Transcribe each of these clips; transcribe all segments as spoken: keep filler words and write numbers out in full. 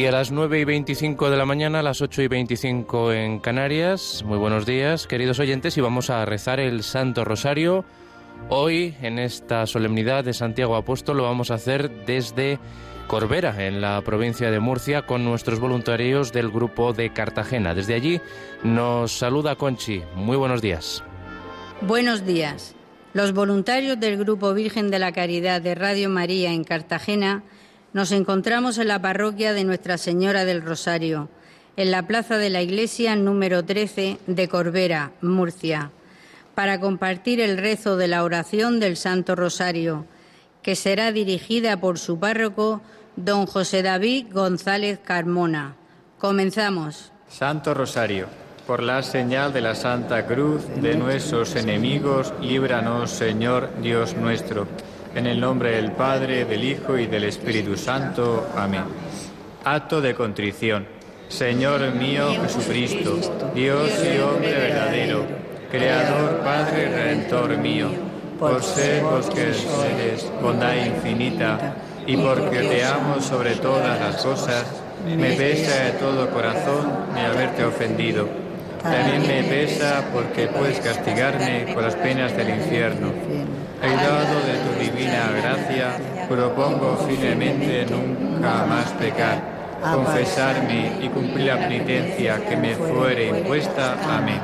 Y a las nueve y veinticinco de la mañana, a las ocho y veinticinco en Canarias. Muy buenos días, queridos oyentes, y vamos a rezar el Santo Rosario. Hoy, en esta solemnidad de Santiago Apóstol, lo vamos a hacer desde Corbera, en la provincia de Murcia, con nuestros voluntarios del grupo de Cartagena. Desde allí nos saluda Conchi. Muy buenos días. Buenos días. Los voluntarios del Grupo Virgen de la Caridad de Radio María en Cartagena nos encontramos en la parroquia de Nuestra Señora del Rosario, en la plaza de la iglesia número trece de Corbera, Murcia, para compartir el rezo de la oración del Santo Rosario, que será dirigida por su párroco, don José David González Carmona. Comenzamos. Santo Rosario, por la señal de la Santa Cruz de nuestros enemigos, líbranos, Señor Dios nuestro. En el nombre del Padre, del Hijo y del Espíritu Santo. Amén. Acto de contrición. Señor mío Jesucristo, Dios y hombre verdadero, Creador, Padre y Redentor mío, por ser vos que eres bondad infinita y porque te amo sobre todas las cosas, me pesa de todo corazón de haberte ofendido. También me pesa porque puedes castigarme con las penas del infierno. Ayudado de tu divina gracia, propongo firmemente nunca más pecar, confesarme y cumplir la penitencia que me fuere impuesta. Amén.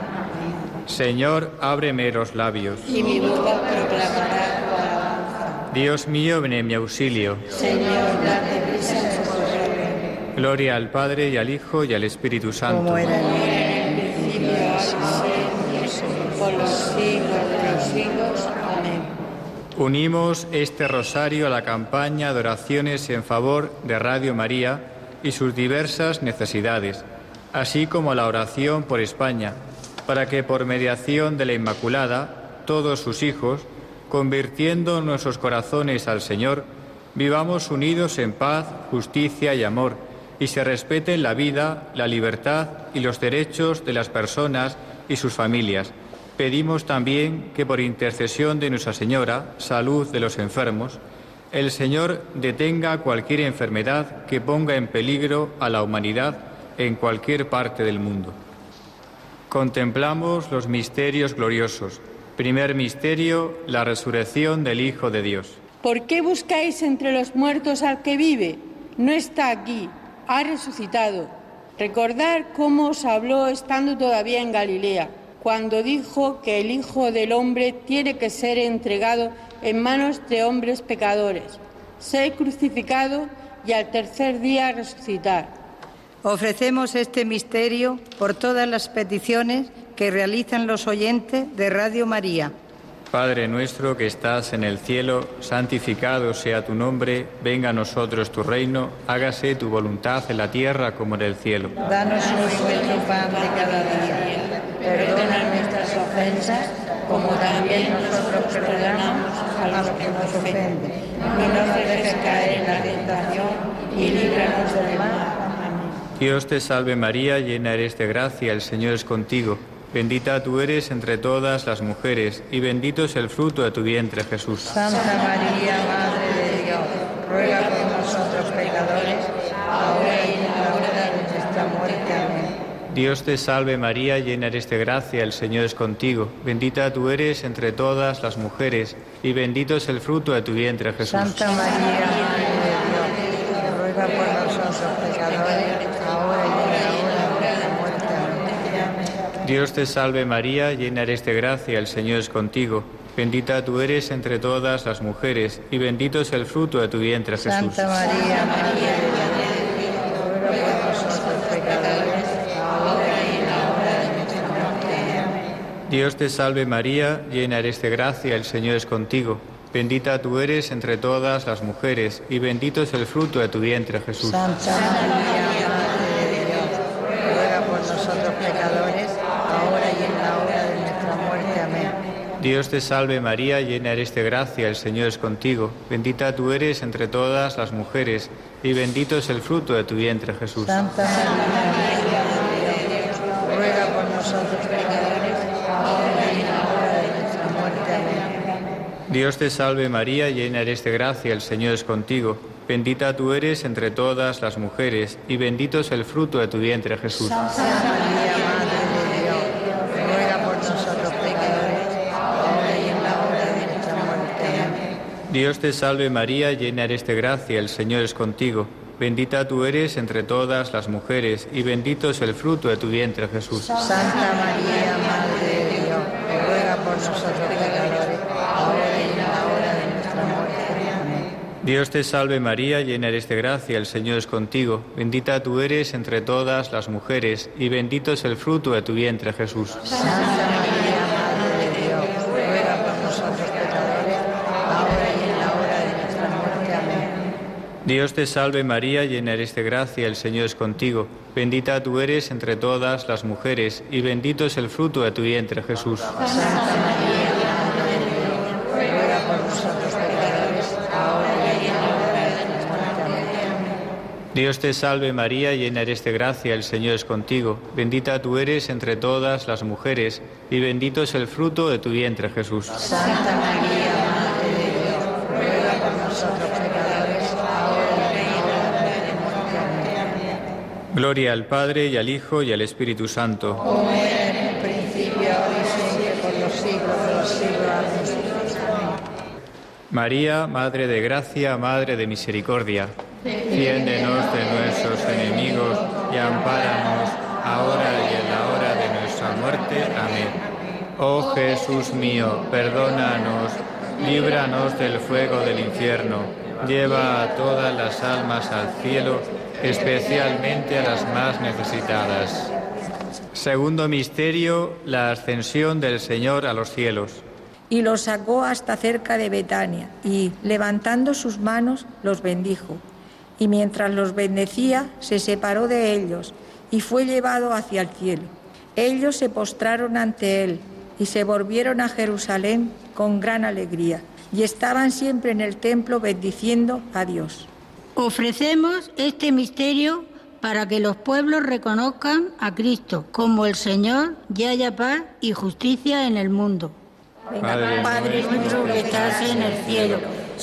Señor, ábreme los labios. Y mi boca proclamará tu alabanza. Dios mío, ven en mi auxilio. Señor, date prisa en socorrerme. Gloria al Padre, y al Hijo, y al Espíritu Santo. Como era en el principio, ahora y siempre, por los siglos de los siglos. Amén. Unimos este rosario a la campaña de oraciones en favor de Radio María y sus diversas necesidades, así como a la oración por España, para que por mediación de la Inmaculada, todos sus hijos, convirtiendo nuestros corazones al Señor, vivamos unidos en paz, justicia y amor, y se respeten la vida, la libertad y los derechos de las personas y sus familias. Pedimos también que por intercesión de Nuestra Señora, salud de los enfermos, el Señor detenga cualquier enfermedad que ponga en peligro a la humanidad en cualquier parte del mundo. Contemplamos los misterios gloriosos. Primer misterio, la resurrección del Hijo de Dios. ¿Por qué buscáis entre los muertos al que vive? No está aquí, ha resucitado. Recordad cómo os habló estando todavía en Galilea, cuando dijo que el Hijo del Hombre tiene que ser entregado en manos de hombres pecadores, ser crucificado y al tercer día resucitar. Ofrecemos este misterio por todas las peticiones que realizan los oyentes de Radio María. Padre nuestro que estás en el cielo, santificado sea tu nombre, venga a nosotros tu reino, hágase tu voluntad en la tierra como en el cielo. Danos hoy nuestro pan de cada día, perdona nuestras ofensas, como también nosotros perdonamos a los que nos ofenden. No nos dejes caer en la tentación y líbranos del mal. Dios te salve María, llena eres de gracia, el Señor es contigo. Bendita tú eres entre todas las mujeres, y bendito es el fruto de tu vientre, Jesús. Santa María, Madre de Dios, ruega por nosotros pecadores, ahora y en la hora de nuestra muerte. Amén. Dios te salve María, llena eres de gracia, el Señor es contigo. Bendita tú eres entre todas las mujeres, y bendito es el fruto de tu vientre, Jesús. Santa María, Madre de Dios, ruega por nosotros pecadores, ahora y en la hora de nuestra muerte. Amén. Dios te salve María, llena eres de gracia, el Señor es contigo. Bendita tú eres entre todas las mujeres, y bendito es el fruto de tu vientre, Jesús. Santa María, Madre de Dios, ruega por nosotros pecadores, ahora y en la hora de nuestra muerte. Amén. Dios te salve María, llena eres de gracia, el Señor es contigo. Bendita tú eres entre todas las mujeres, y bendito es el fruto de tu vientre, Jesús. Santa María, Madre de Dios, ruega por nosotros pecadores, ahora y en la hora de nuestra muerte. Amén. Dios te salve María, llena eres de gracia, el Señor es contigo. Bendita tú eres entre todas las mujeres, y bendito es el fruto de tu vientre, Jesús. Santa María, Madre de Dios, ruega por nosotros pecadores, ahora y en la hora de nuestra muerte. Amén. Dios te salve María, llena eres de gracia, el Señor es contigo. Bendita tú eres entre todas las mujeres, y bendito es el fruto de tu vientre, Jesús. Santa María, Madre de Dios, ruega por nosotros pecadores, ahora y en la hora de nuestra muerte. Amén. Dios te salve María, llena eres de gracia, el Señor es contigo. Bendita tú eres entre todas las mujeres, y bendito es el fruto de tu vientre, Jesús. Santa María, Madre de Dios, ruega por nosotros pecadores, ahora y en la hora de nuestra muerte. Amén. Dios te salve María, llena eres de gracia, el Señor es contigo. Bendita tú eres entre todas las mujeres, y bendito es el fruto de tu vientre, Jesús. Santa María, Madre de Dios, ruega por nosotros pecadores, ahora y en la hora de nuestra muerte. Amén. Dios te salve María, llena eres de gracia, el Señor es contigo. Bendita tú eres entre todas las mujeres, y bendito es el fruto de tu vientre, Jesús. Santa María, Madre de Dios, ruega por nosotros pecadores, ahora y en la hora de nuestra muerte. Amén. Dios te salve María, llena eres de gracia, el Señor es contigo. Bendita tú eres entre todas las mujeres, y bendito es el fruto de tu vientre, Jesús. Santa María, Madre de Dios, ruega por nosotros pecadores, ahora y en la hora de nuestra muerte. Amén. Gloria al Padre, y al Hijo, y al Espíritu Santo. Como era en el principio, ahora y siempre, por los siglos de los siglos. Amén. María, Madre de gracia, Madre de misericordia, defiéndenos de nuestros enemigos y ampáranos ahora y en la hora de nuestra muerte. Amén. Oh Jesús mío, perdónanos, líbranos del fuego del infierno, lleva a todas las almas al cielo, especialmente a las más necesitadas. Segundo misterio, la ascensión del Señor a los cielos. Y los sacó hasta cerca de Betania, y, levantando sus manos, los bendijo. Y mientras los bendecía, se separó de ellos, y fue llevado hacia el cielo. Ellos se postraron ante él, y se volvieron a Jerusalén con gran alegría, y estaban siempre en el templo bendiciendo a Dios. Ofrecemos este misterio para que los pueblos reconozcan a Cristo como el Señor y haya paz y justicia en el mundo. Padre, Padre nuestro que estás en el cielo,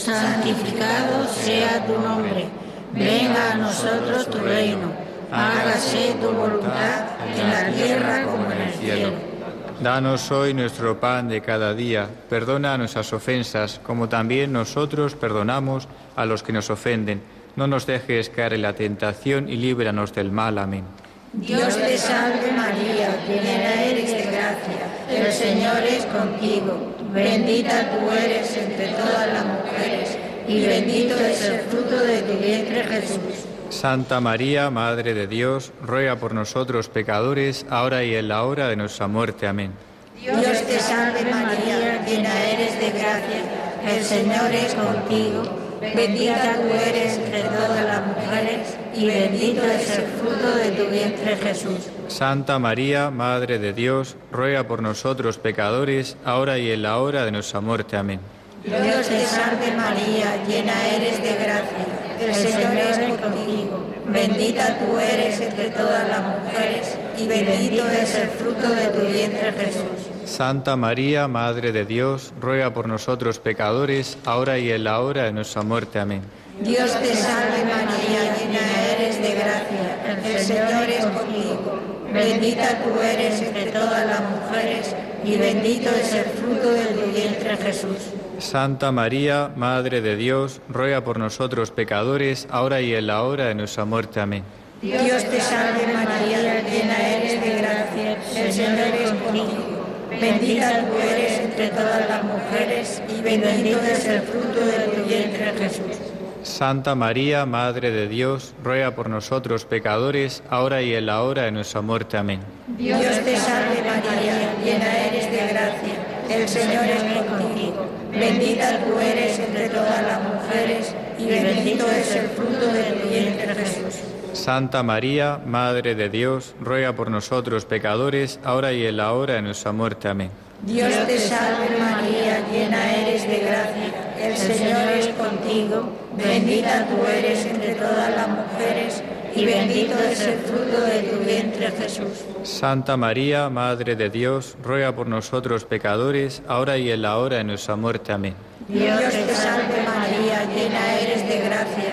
santificado sea tu nombre. Venga a nosotros tu reino. Hágase tu voluntad en la tierra como en el cielo. Danos hoy nuestro pan de cada día. Perdona nuestras ofensas, como también nosotros perdonamos a los que nos ofenden. No nos dejes caer en la tentación y líbranos del mal. Amén. Dios te salve María, llena eres de gracia, el Señor es contigo. Bendita tú eres entre todas las mujeres, y bendito es el fruto de tu vientre, Jesús. Santa María, Madre de Dios, ruega por nosotros pecadores, ahora y en la hora de nuestra muerte. Amén. Dios te salve María, llena eres de gracia, el Señor es contigo. Bendita tú eres entre todas las mujeres, y bendito es el fruto de tu vientre, Jesús. Santa María, Madre de Dios, ruega por nosotros pecadores, ahora y en la hora de nuestra muerte. Amén. Dios te salve María, llena eres de gracia, el Señor es contigo. Bendita tú eres entre todas las mujeres, y bendito es el fruto de tu vientre, Jesús. Santa María, Madre de Dios, ruega por nosotros pecadores, ahora y en la hora de nuestra muerte. Amén. Dios te salve María, llena eres de gracia, el Señor es contigo. Bendita tú eres entre todas las mujeres, y bendito es el fruto de tu vientre, Jesús. Santa María, Madre de Dios, ruega por nosotros pecadores, ahora y en la hora de nuestra muerte. Amén. Dios te salve María, llena eres de gracia, el Señor es contigo. Bendita tú eres entre todas las mujeres, y bendito es el fruto de tu vientre, Jesús. Santa María, Madre de Dios, ruega por nosotros pecadores, ahora y en la hora de nuestra muerte. Amén. Dios te salve María, llena eres de gracia, el Señor es contigo. Bendita tú eres entre todas las mujeres, y bendito es el fruto de tu vientre, Jesús. Santa María, Madre de Dios, ruega por nosotros pecadores, ahora y en la hora de nuestra muerte. Amén. Dios te salve María, llena eres de gracia, el Señor es contigo. Bendita tú eres entre todas las mujeres, y bendito es el fruto de tu vientre, Jesús. Santa María, Madre de Dios, ruega por nosotros pecadores, ahora y en la hora de nuestra muerte. Amén. Dios te salve María, llena eres de gracia,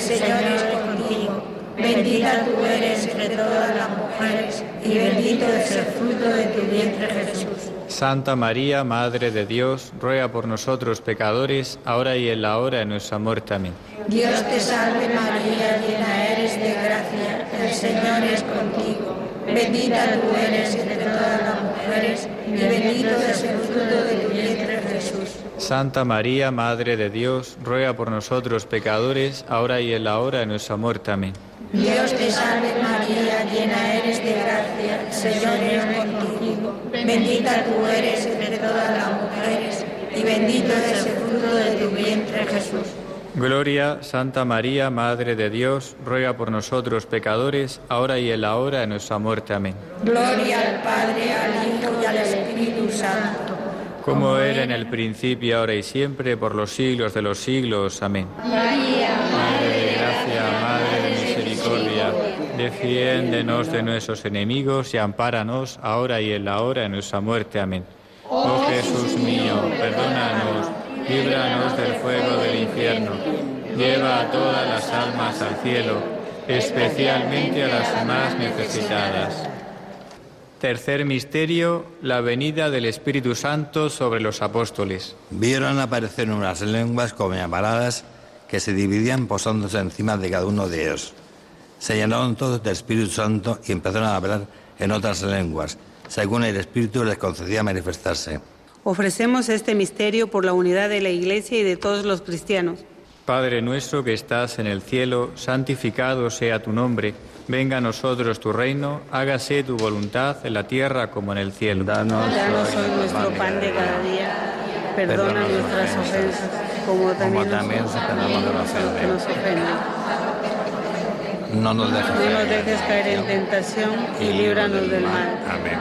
Señor es contigo. Bendita tú eres entre todas las mujeres, y bendito es el fruto de tu vientre, Jesús. Santa María, Madre de Dios, ruega por nosotros pecadores, ahora y en la hora de nuestra muerte. Amén. Dios te salve María, llena eres de gracia, el Señor es contigo. Bendita tú eres entre todas las mujeres, y bendito es el fruto de tu vientre, Jesús. Santa María, Madre de Dios, ruega por nosotros pecadores, ahora y en la hora de nuestra muerte. Amén. Dios te salve María, llena eres de gracia, el Señor es contigo. Bendita tú eres entre todas las mujeres, y bendito es el fruto de tu vientre, Jesús. Gloria, Santa María, Madre de Dios, ruega por nosotros pecadores, ahora y en la hora de nuestra muerte. Amén. Gloria al Padre, al Hijo y al Espíritu Santo. Como era en el principio, ahora y siempre, por los siglos de los siglos. Amén. María, Madre de gracia, Madre de misericordia, defiéndenos de nuestros enemigos y ampáranos ahora y en la hora de nuestra muerte. Amén. Oh Jesús mío, perdónanos, líbranos del fuego del infierno, lleva a todas las almas al cielo, especialmente a las más necesitadas. Tercer misterio, la venida del Espíritu Santo sobre los apóstoles. Vieron aparecer unas lenguas como llamaradas que se dividían posándose encima de cada uno de ellos. Se llenaron todos del Espíritu Santo y empezaron a hablar en otras lenguas, según el Espíritu les concedía manifestarse. Ofrecemos este misterio por la unidad de la Iglesia y de todos los cristianos. Padre nuestro que estás en el cielo, santificado sea tu nombre. Venga a nosotros tu reino, hágase tu voluntad en la tierra como en el cielo. Danos, Danos hoy nuestro pan de cada día. Perdona nuestras ofensas, como también, como también nosotros perdonamos a los nosotros que nos ofenden. No nos dejes, No nos dejes caer en tentación y líbranos del mal. Amén.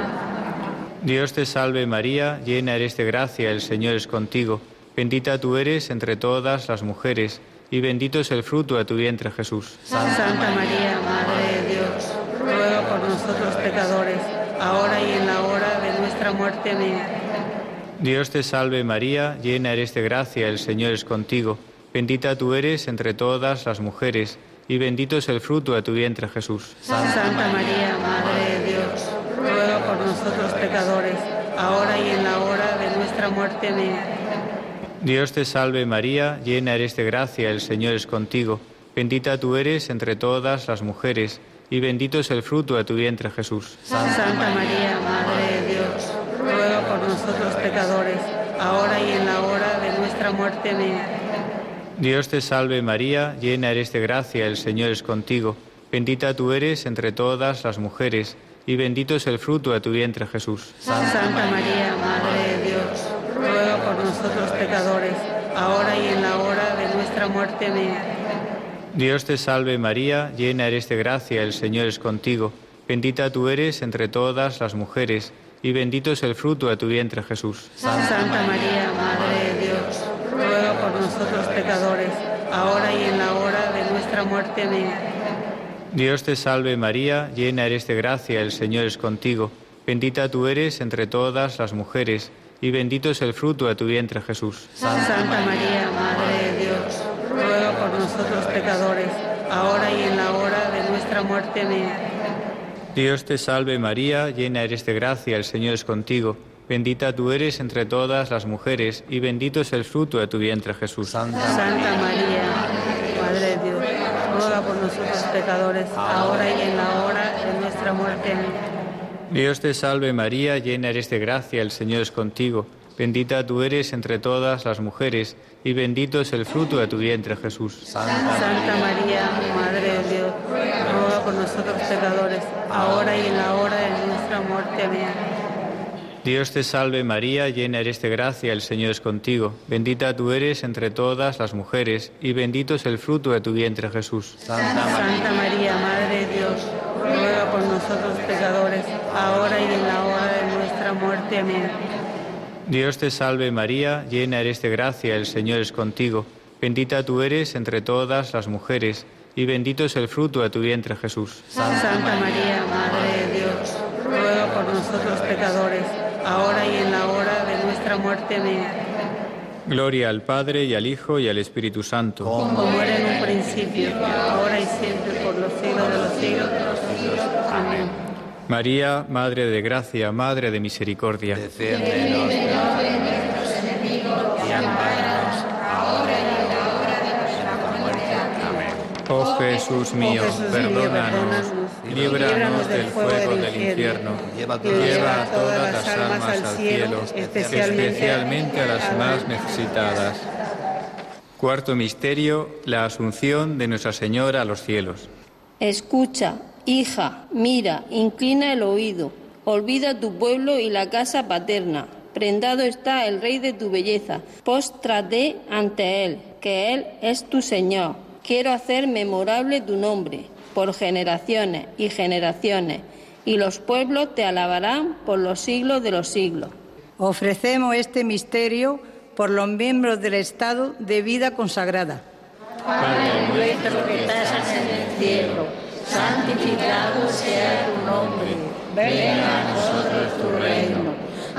Dios te salve María, llena eres de gracia, el Señor es contigo. Bendita tú eres entre todas las mujeres, y bendito es el fruto de tu vientre, Jesús. Santa María, Madre de Dios, ruega por nosotros pecadores, ahora y en la hora de nuestra muerte. Amén. Dios te salve María, llena eres de gracia, el Señor es contigo. Bendita tú eres entre todas las mujeres, y bendito es el fruto de tu vientre, Jesús. Santa María, Madre de Dios, ruega por nosotros pecadores, ahora y en la hora de nuestra muerte. Amén. Dios te salve María, llena eres de gracia, el Señor es contigo. Bendita tú eres entre todas las mujeres, y bendito es el fruto de tu vientre, Jesús. Santa María, Madre de Dios, ruega por nosotros pecadores, ahora y en la hora de nuestra muerte. Amén. Dios te salve María, llena eres de gracia, el Señor es contigo. Bendita tú eres entre todas las mujeres, y bendito es el fruto de tu vientre, Jesús. Santa María, Madre de Dios, ruega por nosotros pecadores, ahora y en la hora de nuestra muerte. Amén. Dios te salve María, llena eres de gracia, el Señor es contigo. Bendita tú eres entre todas las mujeres, y bendito es el fruto de tu vientre, Jesús. Santa María, Madre de Dios, ruega por nosotros pecadores, ahora y en la hora de nuestra muerte. Amén. Dios te salve María, llena eres de gracia, el Señor es contigo. Bendita tú eres entre todas las mujeres, y bendito es el fruto de tu vientre, Jesús. Santa María, Madre de Dios, ruega por nosotros pecadores, ahora y en la hora de nuestra muerte. Amén. Dios te salve María, llena eres de gracia, el Señor es contigo. Bendita tú eres entre todas las mujeres, y bendito es el fruto de tu vientre, Jesús. Santa María, Madre de Dios, ruega por nosotros pecadores, ahora y en la hora de nuestra muerte. Amén. Dios te salve María, llena eres de gracia, el Señor es contigo. Bendita tú eres entre todas las mujeres, y bendito es el fruto de tu vientre, Jesús. Santa María, Madre de Dios, ruega por nosotros pecadores, ahora y en la hora de nuestra muerte. Amén. Dios te salve María, llena eres de gracia, el Señor es contigo. Bendita tú eres entre todas las mujeres, y bendito es el fruto de tu vientre, Jesús. Santa María, Madre de Dios, ruega por nosotros pecadores, ahora y en la hora de nuestra muerte. Amén. Dios te salve María, llena eres de gracia, el Señor es contigo. Bendita tú eres entre todas las mujeres, y bendito es el fruto de tu vientre, Jesús. Santa María, Madre de Dios, ruega por nosotros pecadores, ahora y en la hora de nuestra muerte. Amén. Gloria al Padre, y al Hijo, y al Espíritu Santo. Como era en un principio, ahora y siempre, por los siglos de los siglos. Amén. María, Madre de Gracia, Madre de Misericordia. Defiéndenos de nuestros enemigos y ampáranos ahora y en la hora de nuestra muerte. Amén. Oh Jesús mío, Jesús mío, perdónanos, perdónanos, líbranos del fuego del infierno, Lleva lleva a todas las almas al cielo, especialmente a las más necesitadas. Cuarto misterio, la Asunción de Nuestra Señora a los cielos. Escucha, hija, mira, inclina el oído, olvida tu pueblo y la casa paterna. Prendado está el Rey de tu belleza, póstrate ante Él, que Él es tu Señor. Quiero hacer memorable tu nombre, por generaciones y generaciones, y los pueblos te alabarán por los siglos de los siglos. Ofrecemos este misterio por los miembros del estado de vida consagrada. Padre nuestro que estás en el cielo, santificado sea tu nombre. Venga a nosotros tu reino.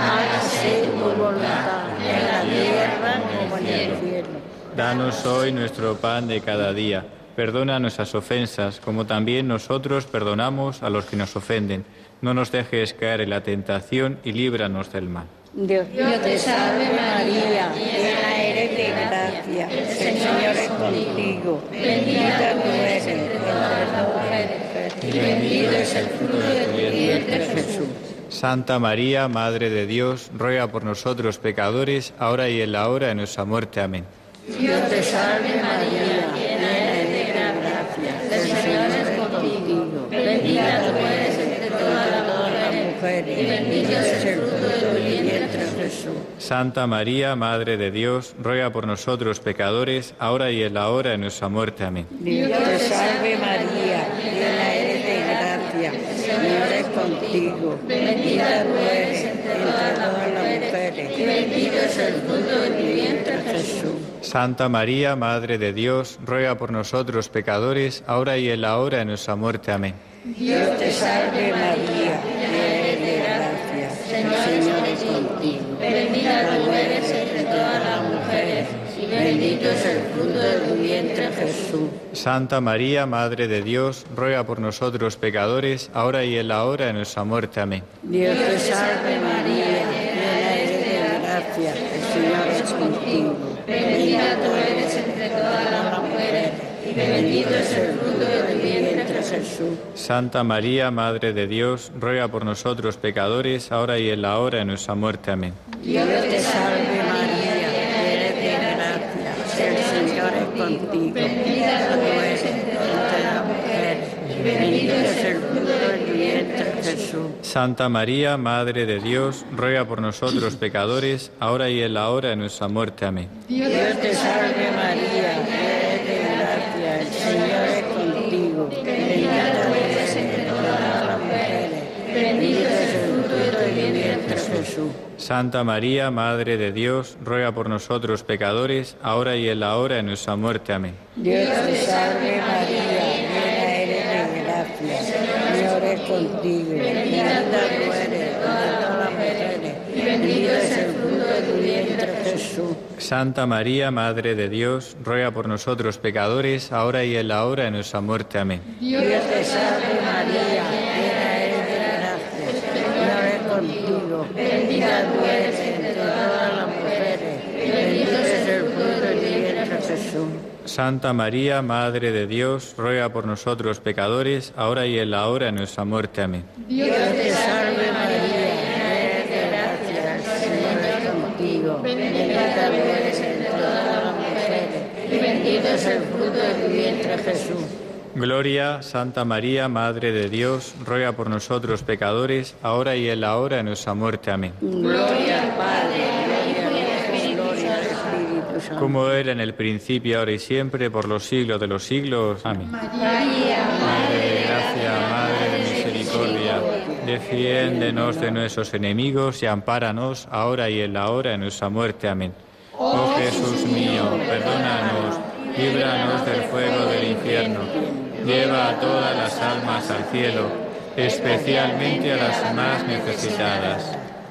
Hágase tu voluntad en la tierra como en el cielo. Danos hoy nuestro pan de cada día. Perdona nuestras ofensas, como también nosotros perdonamos a los que nos ofenden. No nos dejes caer en la tentación y líbranos del mal. Dios, Dios te salve María, llena eres de gracia, el Señor es contigo, bendita tú eres entre las mujeres, y bendito es el fruto de tu vientre Jesús. Santa María, Madre de Dios, ruega por nosotros pecadores, ahora y en la hora de nuestra muerte. Amén. Dios te salve María, llena eres de gracia, el Señor es contigo, bendita tú eres entre todas las mujeres, y bendito es el fruto de tu vientre Jesús. Santa María, Madre de Dios, ruega por nosotros pecadores, ahora y en la hora de nuestra muerte. Amén. Dios te salve María, llena eres de gracia, el Señor es contigo, bendita tú eres entre todas las mujeres, y bendito es el fruto de tu vientre Jesús. Santa María, Madre de Dios, ruega por nosotros pecadores, ahora y en la hora de nuestra muerte. Amén. Dios te salve María, llena eres de gracia, el Señor es contigo, bendita tú eres entre todas las mujeres, y bendito es el fruto de tu vientre Jesús. Santa María, Madre de Dios, ruega por nosotros pecadores, ahora y en la hora de nuestra muerte. Amén. Dios te salve María, llena eres de gracia, el Señor es contigo, bendita tú eres entre todas las mujeres, y bendito es el fruto de tu vientre Jesús. Santa María, Madre de Dios, ruega por nosotros pecadores, ahora y en la hora de nuestra muerte. Amén. Dios te salve María, eres de gracia, el Señor es contigo, bendita tú eres entre las mujeres, y bendito es el fruto de tu vientre Jesús. Santa María, Madre de Dios, ruega por nosotros pecadores, ahora y en la hora de nuestra muerte. Amén. Dios te salve María, eres de gracia, el Señor es contigo, bendita tú eres entre todas las mujeres, bendito es el fruto de tu vientre Jesús. Santa María, Madre de Dios, ruega por nosotros pecadores, ahora y en la hora de nuestra muerte. Amén. Dios te salve María, llena eres de gracia, el Señor es contigo, bendita tú eres entre todas las mujeres, y bendito es el fruto de tu vientre Jesús. Santa María, Madre de Dios, ruega por nosotros pecadores, ahora y en la hora de nuestra muerte. Amén. Dios te salve María, llena eres de gracia, el Señor es contigo, bendita tú eres entre todas las mujeres, y bendito es el fruto de tu vientre Jesús. Santa María, Madre de Dios, ruega por nosotros pecadores, ahora y en la hora de nuestra muerte. Amén. Dios te salve María, eres de gracia, el Señor es contigo, bendita tú eres entre todas las mujeres, y bendito es el fruto de tu vientre Jesús. Gloria, Santa María, Madre de Dios, ruega por nosotros pecadores, ahora y en la hora de nuestra muerte. Amén. Gloria al Padre, gloria al Hijo, gloria al Espíritu Santo. Como era en el principio, ahora y siempre, por los siglos de los siglos. Amén. María, Madre de gracia, Madre de misericordia, defiéndenos de nuestros enemigos y ampáranos, ahora y en la hora de nuestra muerte. Amén. Oh Jesús mío, perdónanos, líbranos del fuego del infierno, lleva a todas las almas al cielo, especialmente a las más necesitadas.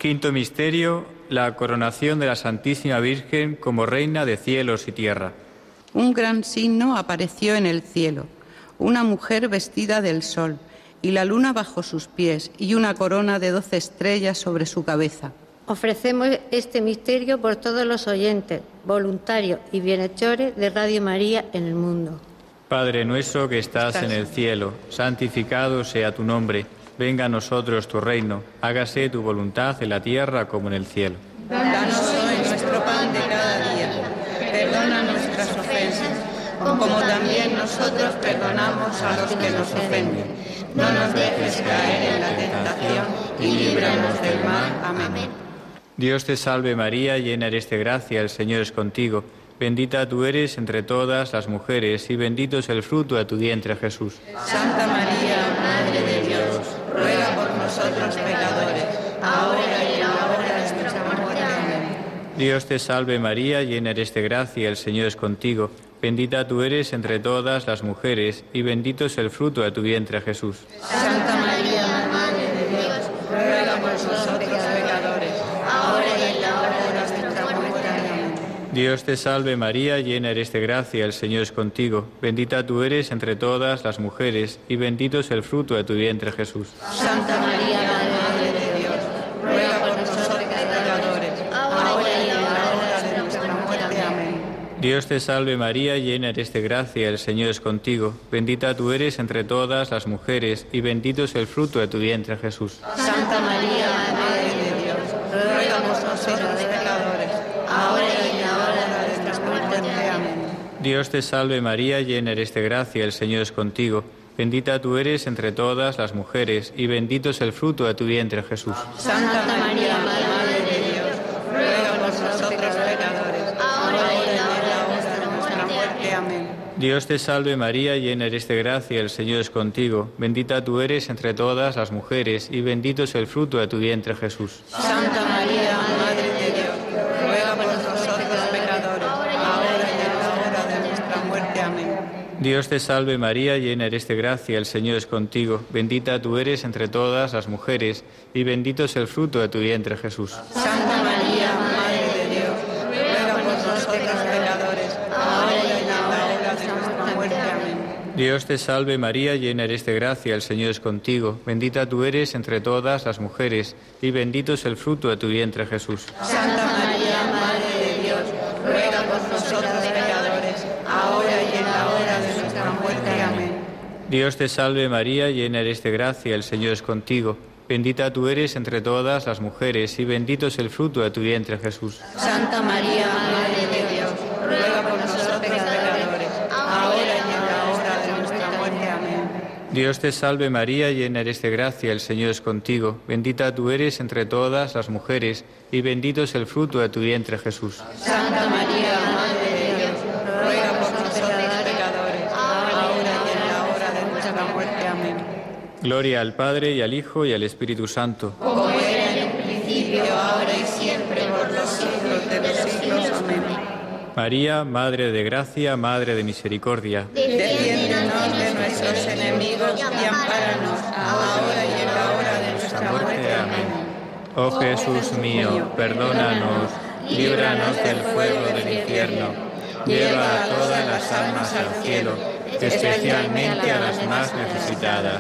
Quinto misterio, la coronación de la Santísima Virgen como Reina de cielos y tierra. Un gran signo apareció en el cielo, una mujer vestida del sol, y la luna bajo sus pies, y una corona de doce estrellas sobre su cabeza. Ofrecemos este misterio por todos los oyentes, voluntarios y bienhechores de Radio María en el mundo. Padre nuestro que estás en el cielo, santificado sea tu nombre. Venga a nosotros tu reino, hágase tu voluntad en la tierra como en el cielo. Danos hoy nuestro pan de cada día. Perdona nuestras ofensas, como también nosotros perdonamos a los que nos ofenden. No nos dejes caer en la tentación y líbranos del mal. Amén. Dios te salve María, llena eres de gracia, el Señor es contigo. Bendita tú eres entre todas las mujeres y bendito es el fruto de tu vientre, Jesús. Santa María, Madre de Dios, ruega por nosotros pecadores, ahora y en la hora de nuestra muerte. Amén. Dios te salve María, llena eres de gracia, el Señor es contigo. Bendita tú eres entre todas las mujeres y bendito es el fruto de tu vientre, Jesús. Santa María, Madre de Dios, ruega por nosotros pecadores, ahora y en la hora de nuestra muerte. Amén. Dios te salve María, llena eres de gracia, el Señor es contigo. Bendita tú eres entre todas las mujeres y bendito es el fruto de tu vientre, Jesús. Santa María, Madre de Dios, ruega por nosotros pecadores, ahora y en la hora de nuestra muerte. Amén. Dios te salve María, llena eres de gracia, el Señor es contigo. Bendita tú eres entre todas las mujeres y bendito es el fruto de tu vientre, Jesús. Santa María, Madre de Dios, ruega por nosotros pecadores, ahora y en la hora de nuestra muerte. Amén. Dios te salve María, llena eres de gracia, el Señor es contigo. Bendita tú eres entre todas las mujeres y bendito es el fruto de tu vientre, Jesús. Santa María, Madre de Dios, ruega por nosotros pecadores, ahora y en la hora de nuestra muerte. Amén. Dios te salve María, llena eres de gracia, el Señor es contigo. Bendita tú eres entre todas las mujeres y bendito es el fruto de tu vientre, Jesús. Santa María, Madre de Dios, ruega por nosotros pecadores, ahora y en la hora de nuestra muerte. Amén. Dios te salve María, llena eres de gracia, el Señor es contigo. Bendita tú eres entre todas las mujeres y bendito es el fruto de tu vientre, Jesús. Santa María, Madre de Dios, ruega por nosotros pecadores, ahora y en la hora de nuestra muerte. Amén. Dios te salve María, llena eres de gracia, el Señor es contigo. Bendita tú eres entre todas las mujeres y bendito es el fruto de tu vientre, Jesús. Santa María, Madre de Dios, ruega por nosotros pecadores, ahora y en la hora de nuestra muerte. Amén. Dios te salve María, llena eres de gracia, el Señor es contigo. Bendita tú eres entre todas las mujeres y bendito es el fruto de tu vientre, Jesús. Santa María, Madre de Dios, ruega por nosotros pecadores, ahora y en la hora de nuestra muerte. Amén. Dios te salve María, llena eres de gracia, el Señor es contigo. Bendita tú eres entre todas las mujeres y bendito es el fruto de tu vientre, Jesús. Santa María, Madre de Dios, ruega por nosotros pecadores, ahora y en la hora de nuestra muerte. Amén. Gloria al Padre y al Hijo y al Espíritu Santo. Como era en un principio, ahora y siempre, por los siglos de los siglos. Amén. María, Madre de gracia, Madre de misericordia. Defiéndenos de nuestros enemigos y ampáranos, ahora y en la hora de nuestra muerte. Amén. Oh Jesús mío, perdónanos, líbranos del fuego del infierno, lleva a todas las almas al cielo, especialmente a las más necesitadas.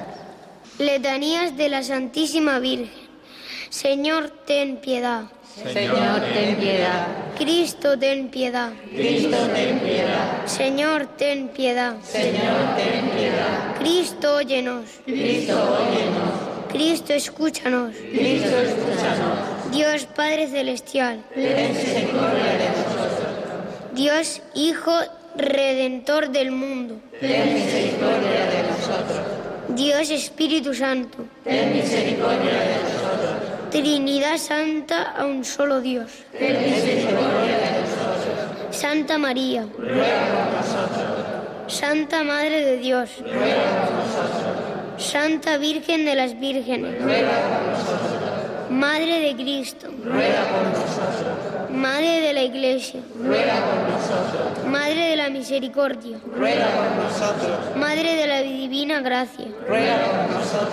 Letanías de la Santísima Virgen. Señor, ten piedad. Señor, ten piedad. Cristo, ten piedad. Cristo, ten piedad. Señor, ten piedad. Señor, ten piedad. Cristo, óyenos. Cristo, óyenos. Cristo, escúchanos. Cristo, escúchanos. Dios Padre Celestial. Ten misericordia de nosotros. Dios Hijo Redentor del mundo. Ten misericordia de nosotros. Dios Espíritu Santo. Ten misericordia de nosotros. Trinidad Santa a un solo Dios. Ten misericordia de nosotros. Santa María. Ruega por nosotros. Santa Madre de Dios. Ruega por nosotros. Santa Virgen de las Vírgenes. Ruega por nosotros. Madre de Cristo. Ruega por nosotros. Madre de la Iglesia. Ruega por nosotros. Madre de la Misericordia. Ruega por nosotros. Madre de la Divina Gracia. Ruega por nosotros.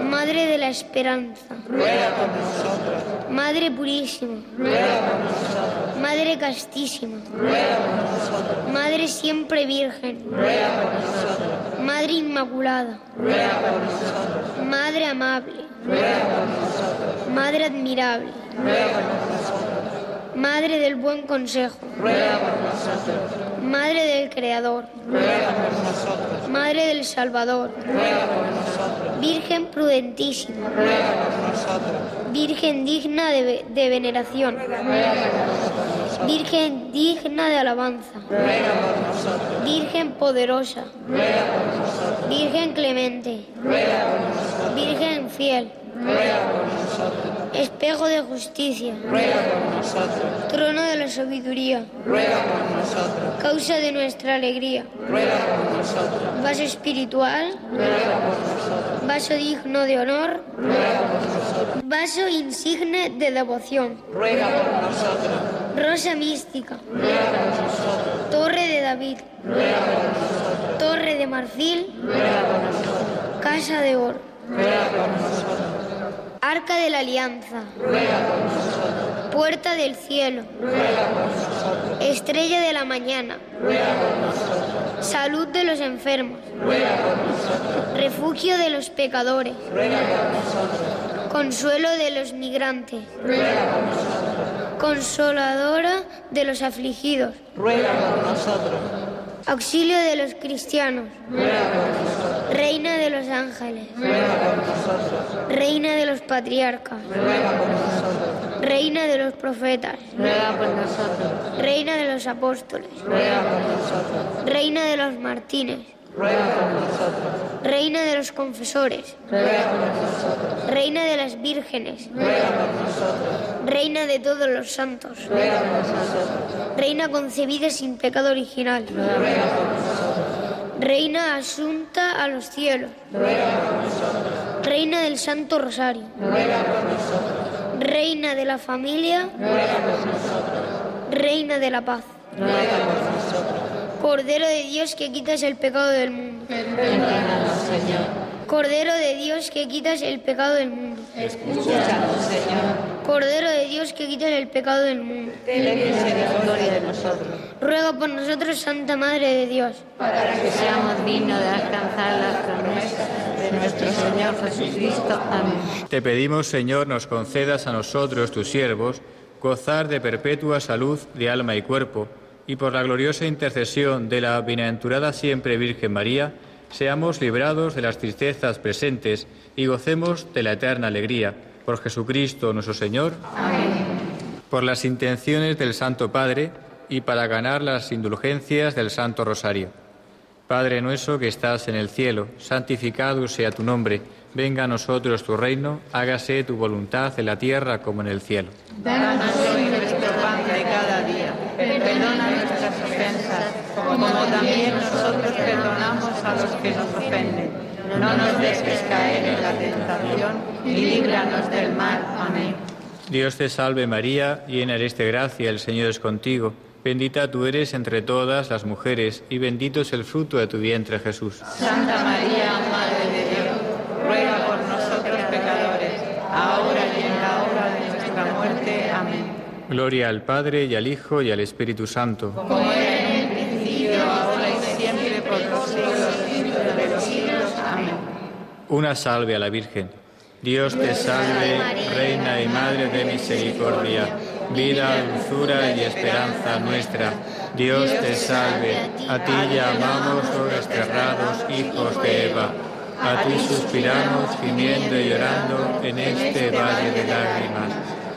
Madre de la Esperanza, ruega por nosotros. Madre Purísima, ruega por nosotros. Madre Castísima, ruega por nosotros. Madre Siempre Virgen, ruega por nosotros. Madre Inmaculada, ruega por nosotros. Madre Amable, ruega por nosotros. Madre Admirable, ruega por nosotros. Madre del Buen Consejo, ruega por nosotros. Madre del Creador, ruega por nosotros. Madre del Salvador, ruega por nosotros. Virgen prudentísima, ruega por nosotros. Virgen digna de, de veneración, ruega por nosotros. Virgen digna de alabanza, ruega por nosotros. Virgen poderosa, ruega por nosotros. Virgen clemente, ruega por nosotros. Virgen fiel, ruega por nosotros. Espejo de justicia, ruega por nosotros. trono de la sabiduría, ruega por nosotros. causa de nuestra alegría, ruega por nosotros. vaso espiritual, ruega por nosotros. vaso digno de honor, ruega por nosotros. vaso insigne de devoción, ruega por nosotros. rosa mística, ruega por nosotros. torre de David, ruega por nosotros. torre de marfil, ruega por nosotros. casa de oro, ruega por nosotros. arca de la alianza, ruega por nosotros. puerta del cielo, ruega por nosotros. estrella de la mañana, ruega por nosotros. salud de los enfermos, ruega por nosotros. refugio de los pecadores, ruega por nosotros. consuelo de los migrantes, ruega por nosotros. consoladora de los afligidos, ruega por nosotros. auxilio de los cristianos, ruega por nosotros. reina de los ángeles, ruega por nosotros. reina de los patriarcas, ruega por nosotros. reina de los profetas, ruega por nosotros. reina de los apóstoles, ruega por nosotros. reina de los martínez, ruega por nosotros. reina de los confesores, ruega por nosotros. reina de las vírgenes, ruega por nosotros. reina de todos los santos, ruega por nosotros. reina concebida sin pecado original, ruega por nosotros. reina asunta a los cielos, ruega por nosotros. reina del Santo Rosario, ruega por nosotros. reina de la familia, ruega por nosotros. reina de la paz, ruega por nosotros. Cordero de Dios que quitas el pecado del mundo, Perdónanos, Señor. Cordero de Dios que quitas el pecado del mundo, Escúchanos, Señor. Cordero de Dios que quitas el pecado del mundo, Ten misericordia de nosotros. ruega por nosotros, Santa Madre de Dios, Para que seamos dignos de alcanzar las promesas de nuestro Señor Jesucristo. Amén. Te pedimos, Señor, nos concedas a nosotros, tus siervos, gozar de perpetua salud de alma y cuerpo, y por la gloriosa intercesión de la bienaventurada siempre Virgen María, seamos librados de las tristezas presentes y gocemos de la eterna alegría. Por Jesucristo nuestro Señor. Amén. Por las intenciones del Santo Padre y para ganar las indulgencias del Santo Rosario. Padre nuestro que estás en el cielo, santificado sea tu nombre. Venga a nosotros tu reino, hágase tu voluntad en la tierra como en el cielo. Danos hoy nuestro pan de cada día. Perdona nuestras ofensas, como también nosotros perdonamos a los que nos ofenden. No nos dejes caer en la tentación y líbranos del mal. Amén. Dios te salve María, llena eres de gracia, el Señor es contigo. Bendita tú eres entre todas las mujeres y bendito es el fruto de tu vientre, Jesús. Santa María, Madre de Dios, ruega por nosotros pecadores, ahora y en la hora de nuestra muerte. Amén. Gloria al Padre y al Hijo y al Espíritu Santo. Como era en el principio, ahora y siempre, por los siglos de los siglos. Amén. Una salve a la Virgen. Dios te salve, Reina y Madre de misericordia, vida, dulzura y esperanza nuestra. Dios te salve, a ti llamamos los desterrados hijos de Eva. A ti suspiramos, gimiendo y llorando en este valle de lágrimas.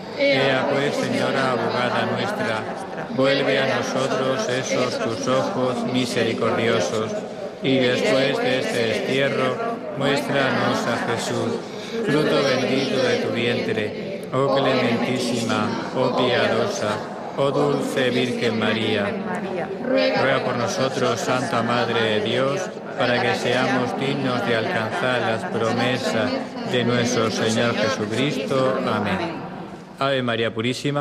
Ea pues, Señora abogada nuestra, vuelve a nosotros esos tus ojos misericordiosos, y después de este destierro, muéstranos a Jesús, fruto bendito de tu vientre. Oh clementísima, oh piadosa, oh dulce Virgen María, ruega por nosotros, Santa Madre de Dios, para que seamos dignos de alcanzar las promesas de nuestro Señor Jesucristo. Amén. Ave María Purísima.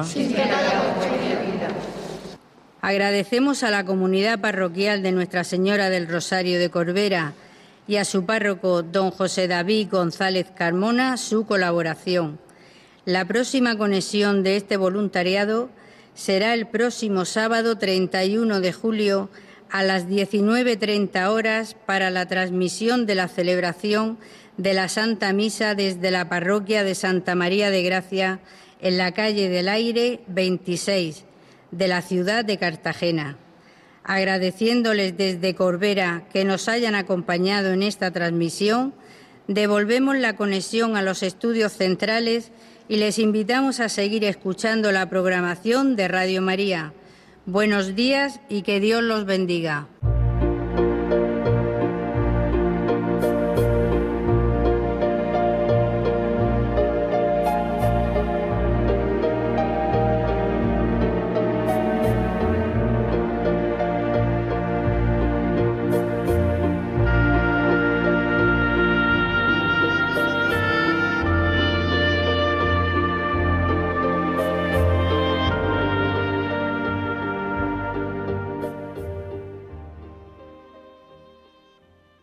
Agradecemos a la comunidad parroquial de Nuestra Señora del Rosario de Corbera y a su párroco, don José David González Carmona, su colaboración. La próxima conexión de este voluntariado será el próximo sábado treinta y uno de julio a las diecinueve treinta horas para la transmisión de la celebración de la Santa Misa desde la parroquia de Santa María de Gracia en la calle del Aire veintiséis de la ciudad de Cartagena. Agradeciéndoles desde Corbera que nos hayan acompañado en esta transmisión, devolvemos la conexión a los estudios centrales y les invitamos a seguir escuchando la programación de Radio María. Buenos días y que Dios los bendiga.